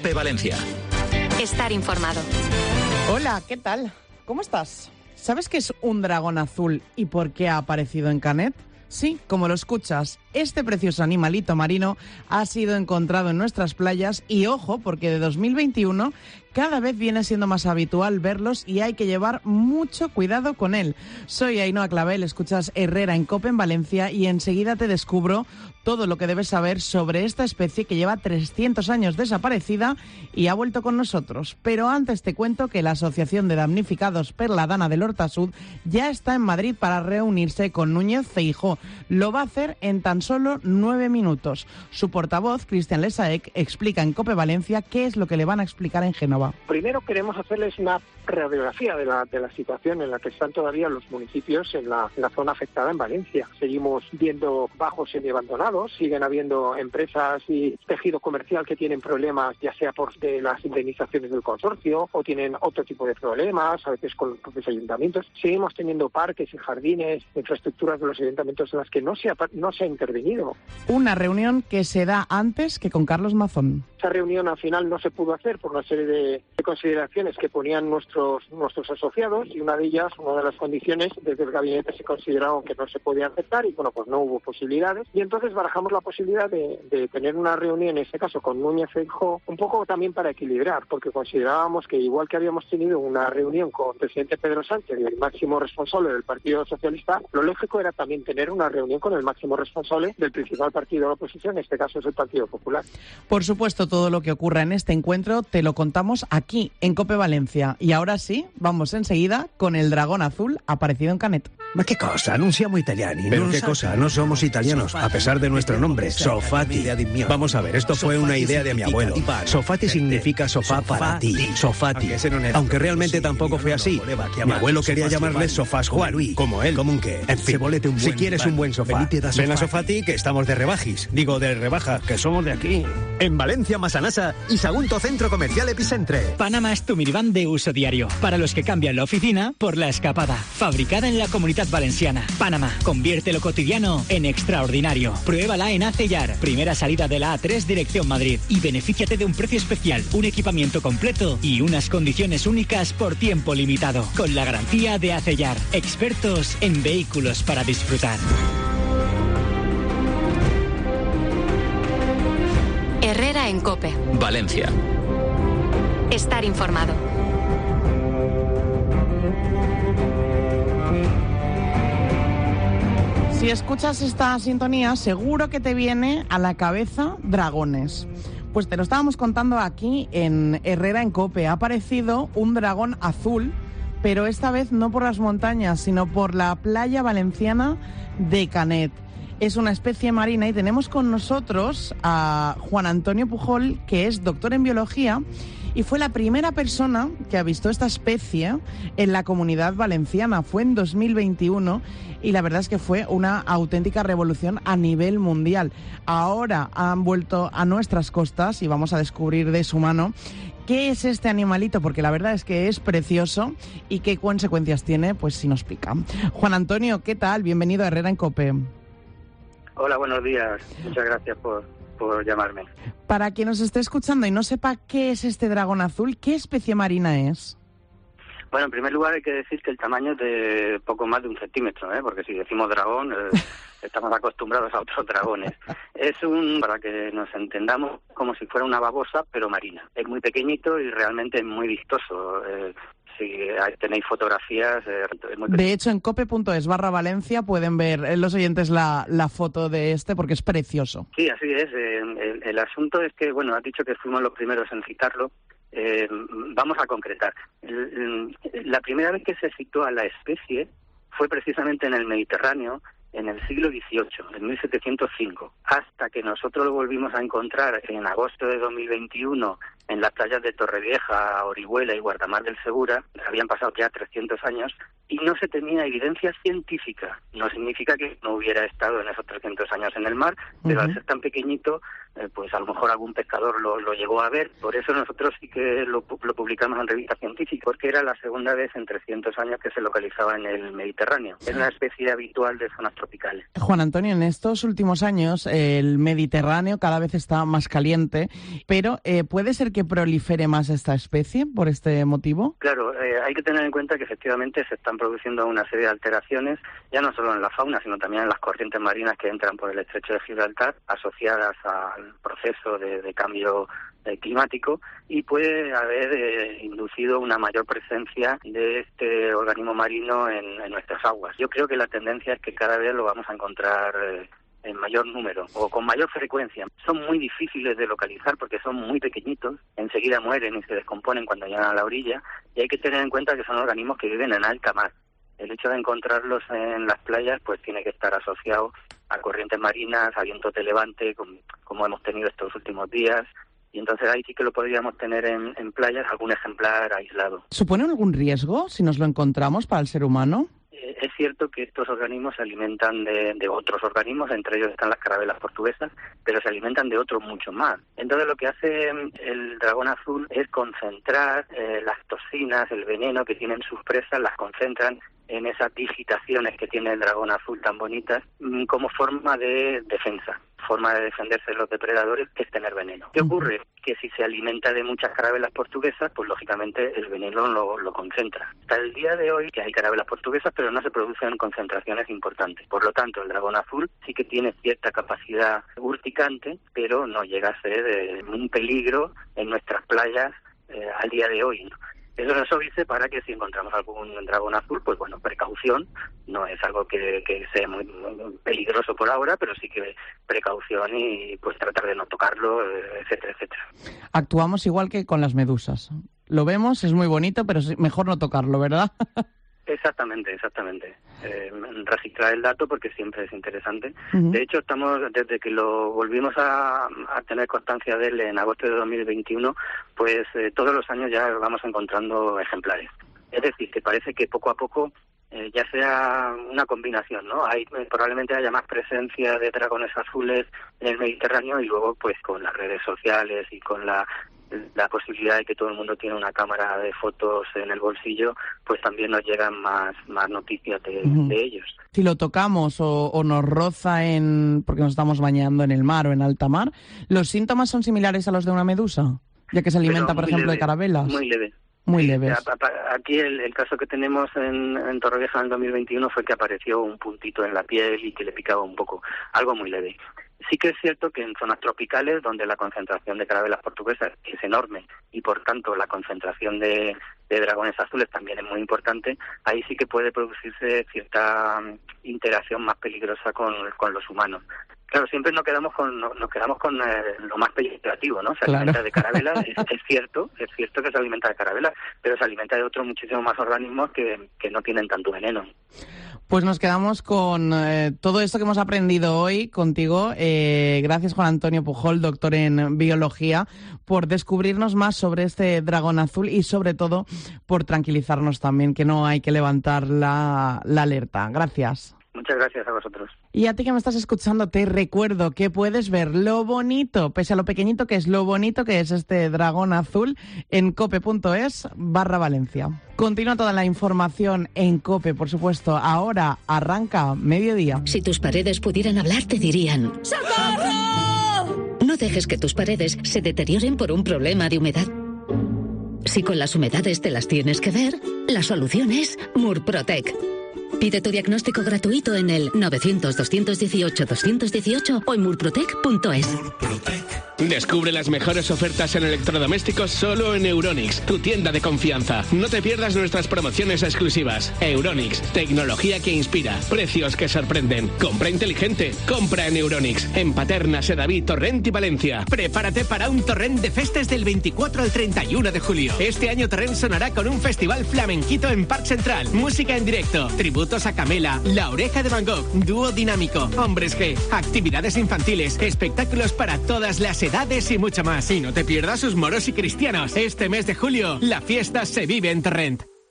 COPE Valencia. Estar informado. Hola, ¿qué tal? ¿Cómo estás? ¿Sabes qué es un dragón azul y por qué ha aparecido en Canet? Sí, como lo escuchas, este precioso animalito marino ha sido encontrado en nuestras playas y ojo, porque de 2021 cada vez viene siendo más habitual verlos y hay que llevar mucho cuidado con él. Soy Ainhoa Clavel, escuchas Herrera en COPE en Valencia y enseguida te descubro todo lo que debes saber sobre esta especie que lleva 300 años desaparecida y ha vuelto con nosotros. Pero antes te cuento que la Asociación de Damnificados Perla Dana del Hortasud ya está en Madrid para reunirse con Núñez Feijóo. Lo va a hacer en tan solo 9 minutos. Su portavoz, Cristian Lesaec, explica en COPE Valencia qué es lo que le van a explicar en Génova. Primero queremos hacerles una radiografía de la situación en la que están todavía los municipios en la zona afectada en Valencia. Seguimos viendo bajos semiabandonados, siguen habiendo empresas y tejido comercial que tienen problemas, ya sea por de las indemnizaciones del consorcio o tienen otro tipo de problemas, a veces con los propios ayuntamientos. Seguimos teniendo parques y jardines, infraestructuras de los ayuntamientos en las que no se ha intervenido. Una reunión que se da antes que con Carlos Mazón. Esa reunión al final no se pudo hacer por una serie de consideraciones que ponían nuestros asociados y una de las condiciones, desde el gabinete se consideraron que no se podía aceptar y bueno, pues no hubo posibilidades y entonces barajamos la posibilidad de tener una reunión, en este caso con Núñez Feijóo, un poco también para equilibrar, porque considerábamos que igual que habíamos tenido una reunión con el presidente Pedro Sánchez y el máximo responsable del Partido Socialista, lo lógico era también tener una reunión con el máximo responsable del principal partido de la oposición, en este caso es el Partido Popular. Por supuesto, todo lo que ocurra en este encuentro te lo contamos aquí en COPE Valencia. Y ahora sí, vamos enseguida con el dragón azul aparecido en Canet. Ma che cosa? Non siamo italiani. ¿Pero qué cosa? No somos italianos, a pesar de nuestro nombre, Sofati. Vamos a ver, esto fue una idea de mi abuelo. Sofati significa sofá para ti. Sofati. Aunque realmente tampoco fue así. Mi abuelo quería llamarle Sofás Juan, como él. ¿Cómo un qué? En fin, si quieres un buen sofá, ven a Sofati, que estamos de rebajis. Digo, de rebaja, que somos de aquí. En Valencia, Massanassa y Sagunto Centro Comercial Epicentre. Panamá es tu minivan de uso diario. Para los que cambian la oficina por la escapada. Fabricada en la Comunidad Valenciana. Panamá, convierte lo cotidiano en extraordinario. Pruébala en Acellar. Primera salida de la A3 dirección Madrid. Y benefíciate de un precio especial, un equipamiento completo y unas condiciones únicas por tiempo limitado. Con la garantía de Acellar. Expertos en vehículos para disfrutar. Herrera en COPE. Valencia. Estar informado. Si escuchas esta sintonía, seguro que te viene a la cabeza dragones. Pues te lo estábamos contando aquí en Herrera en COPE. Ha aparecido un dragón azul, pero esta vez no por las montañas, sino por la playa valenciana de Canet. Es una especie marina y tenemos con nosotros a Juan Antonio Pujol, que es doctor en biología y fue la primera persona que ha visto esta especie en la Comunidad Valenciana. Fue en 2021 y la verdad es que fue una auténtica revolución a nivel mundial. Ahora han vuelto a nuestras costas y vamos a descubrir de su mano qué es este animalito, porque la verdad es que es precioso y qué consecuencias tiene, pues si nos explica. Juan Antonio, ¿qué tal? Bienvenido a Herrera en COPE. Hola, buenos días. Muchas gracias por llamarme. Para quien nos esté escuchando y no sepa qué es este dragón azul, ¿qué especie marina es? Bueno, en primer lugar hay que decir que el tamaño es de poco más de 1 centímetro, porque si decimos dragón, estamos acostumbrados a otros dragones. Es para que nos entendamos, como si fuera una babosa, pero marina. Es muy pequeñito y realmente muy vistoso. Si tenéis fotografías... de hecho, en cope.es/Valencia pueden ver los oyentes la foto de porque es precioso. Sí, así es. El asunto es que, bueno, has dicho que fuimos los primeros en citarlo. Vamos a concretar. La primera vez que se citó a la especie fue precisamente en el Mediterráneo, en el siglo XVIII, en 1705, hasta que nosotros lo volvimos a encontrar en agosto de 2021 en las playas de Torrevieja, Orihuela y Guardamar del Segura. Habían pasado ya 300 años y no se tenía evidencia científica. No significa que no hubiera estado en esos 300 años en el mar, pero al ser tan pequeñito pues a lo mejor algún pescador lo llegó a ver. Por eso nosotros sí que lo publicamos en revista científica, porque era la segunda vez en 300 años que se localizaba en el Mediterráneo. Es una especie habitual de zonas tropicales. Juan Antonio, en estos últimos años el Mediterráneo cada vez está más caliente, pero ¿puede ser que prolifere más esta especie por este motivo? Claro, hay que tener en cuenta que efectivamente se están produciendo una serie de alteraciones, ya no solo en la fauna, sino también en las corrientes marinas que entran por el estrecho de Gibraltar, asociadas al proceso de cambio climático, y puede haber inducido una mayor presencia de este organismo marino en nuestras aguas. Yo creo que la tendencia es que cada vez lo vamos a encontrar en mayor número o con mayor frecuencia. Son muy difíciles de localizar porque son muy pequeñitos, enseguida mueren y se descomponen cuando llegan a la orilla, y hay que tener en cuenta que son organismos que viven en alta mar. El hecho de encontrarlos en las playas pues tiene que estar asociado a corrientes marinas, a vientos de levante, como hemos tenido estos últimos días, y entonces ahí sí que lo podríamos tener en playas, algún ejemplar aislado. ¿Supone algún riesgo si nos lo encontramos para el ser humano? Es cierto que estos organismos se alimentan de otros organismos, entre ellos están las carabelas portuguesas, pero se alimentan de otros mucho más. Entonces lo que hace el dragón azul es concentrar las toxinas, el veneno que tienen sus presas, las concentran en esas digitaciones que tiene el dragón azul tan bonitas, como forma de defensa, forma de defenderse de los depredadores, que es tener veneno. ¿Qué ocurre? Que si se alimenta de muchas carabelas portuguesas, pues lógicamente el veneno lo concentra. Hasta el día de hoy que hay carabelas portuguesas, pero no se producen concentraciones importantes. Por lo tanto, el dragón azul sí que tiene cierta capacidad urticante, pero no llega a ser un peligro en nuestras playas al día de hoy, ¿no? Eso nos dice para que si encontramos algún dragón azul, pues bueno, precaución, no es algo que sea muy peligroso por ahora, pero sí que precaución y pues tratar de no tocarlo, etcétera, etcétera. Actuamos igual que con las medusas. Lo vemos, es muy bonito, pero es mejor no tocarlo, ¿verdad? Exactamente. Registrar el dato porque siempre es interesante. Uh-huh. De hecho, estamos, desde que lo volvimos a tener constancia de él en agosto de 2021, pues todos los años ya vamos encontrando ejemplares. Es decir, que parece que poco a poco ya sea una combinación, ¿no? Probablemente haya más presencia de dragones azules en el Mediterráneo, y luego pues con las redes sociales y con la posibilidad de que todo el mundo tiene una cámara de fotos en el bolsillo, pues también nos llegan más noticias de ellos. Si lo tocamos o nos roza porque nos estamos bañando en el mar o en alta mar, ¿los síntomas son similares a los de una medusa? Ya que se alimenta, por ejemplo, de carabelas. Muy leve. Muy leves. Aquí el caso que tenemos en Torrevieja en el 2021 fue que apareció un puntito en la piel y que le picaba un poco, algo muy leve. Sí que es cierto que en zonas tropicales, donde la concentración de carabelas portuguesas es enorme y por tanto la concentración de dragones azules también es muy importante, ahí sí que puede producirse cierta interacción más peligrosa con los humanos. Claro, siempre nos quedamos con lo más peyorativo, ¿no? Se alimenta de carabelas, es cierto que se alimenta de carabelas, pero se alimenta de otros muchísimos más organismos que no tienen tanto veneno. Pues nos quedamos con todo esto que hemos aprendido hoy contigo. Gracias, Juan Antonio Pujol, doctor en biología, por descubrirnos más sobre este dragón azul y sobre todo por tranquilizarnos también, que no hay que levantar la alerta. Gracias. Muchas gracias a vosotros. Y a ti que me estás escuchando, te recuerdo que puedes ver lo bonito, pese a lo pequeñito que es, lo bonito que es este dragón azul en cope.es/Valencia. Continúa toda la información en COPE, por supuesto. Ahora arranca mediodía. Si tus paredes pudieran hablar, te dirían: ¡socorro! No dejes que tus paredes se deterioren por un problema de humedad. Si con las humedades te las tienes que ver, la solución es Murprotec. Pide tu diagnóstico gratuito en el 900-218-218 o en murprotec.es. Descubre las mejores ofertas en electrodomésticos solo en Euronics, tu tienda de confianza. No te pierdas nuestras promociones exclusivas. Euronics, tecnología que inspira, precios que sorprenden. Compra inteligente, compra en Euronics. En Paterna, Sedaví, Torrent y Valencia. Prepárate para un Torrent de festes del 24 al 31 de julio. Este año Torrent sonará con un festival flamenquito en Parc Central. Música en directo, tributos a Camela, La Oreja de Van Gogh, dúo dinámico, Hombres G, actividades infantiles, espectáculos para todas las edades y mucho más. Y no te pierdas sus moros y cristianos. Este mes de julio, la fiesta se vive en Torrent.